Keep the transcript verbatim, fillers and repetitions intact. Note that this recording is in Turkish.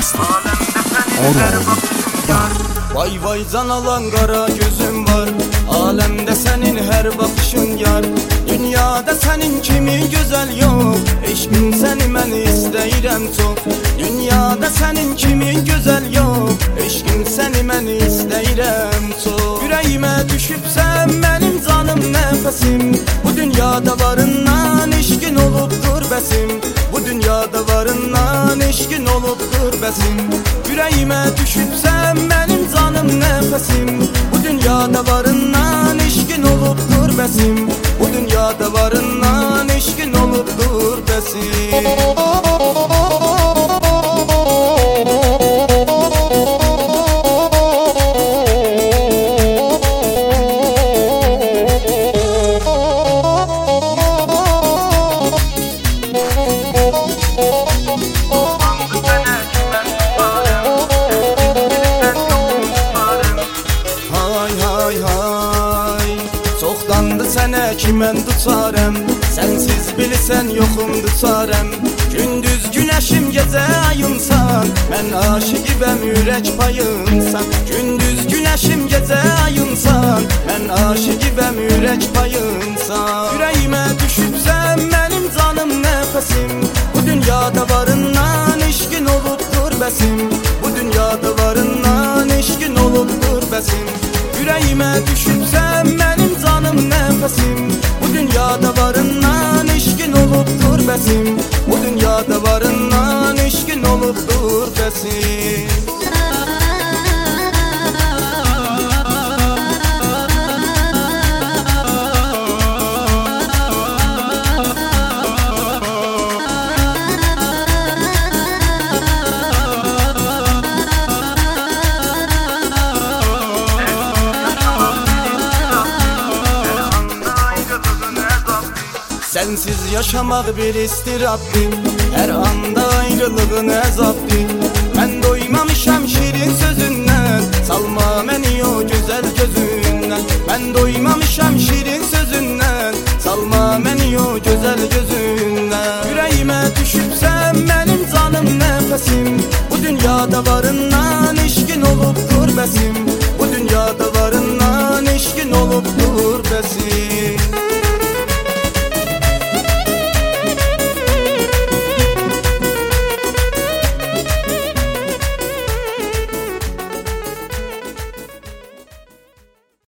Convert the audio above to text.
Master Online. Vay vay can alan kara gözüm var. Alemde senin her bakışın yar. Dünyada senin kimi güzel yok. Eşkin seni ben isteyirem çok. Dünyada senin kimi güzel yok. Eşkin seni ben isteyirem çok. Yüreğime düşüpsem benim canım nefesim. Bu dünyada varından eşkin olupdur besim. Bu dünyada varından eşkin olupdur besim. Yüreğime düşüpsem benim canım nefesim. Bu dünyada varından eşkin olupdur besim. Bu dünyada varından eşkin olupdur besim. Sənə ki mən tutarəm, sənsiz bilsən yoxumdur çarəm. Gündüz günəşim gecə ayımsan, mən aşıqibəm ürək payımsan. Gündüz günəşim gecə ayımsan, mən aşıqibəm ürək payımsan. Ürəyimə düşübsən mənim canım nəfəsim. Bu dünyada varından eşkin olubdur bəsim. Bu dünyada varından eşkin olubdur bəsim. Yüreğime düşüpsem benim canım nefesim. Bu dünyada varından eşkin olupdur besim. Bu dünyada varından eşkin olupdur besim. Sensiz yaşamak bir istiraptır. Her anda ayrılığın əzabdır. Ben doymamışam şirin sözünden. Salma beni o güzel gözünden. Ben doymamışam şirin sözünden. Salma beni o güzel gözünden. Yüreğime düşüpsem benim canım nefesim. Bu dünyada varından eşkin olupdur besim. Bu dünyada varından eşkin olupdur besim.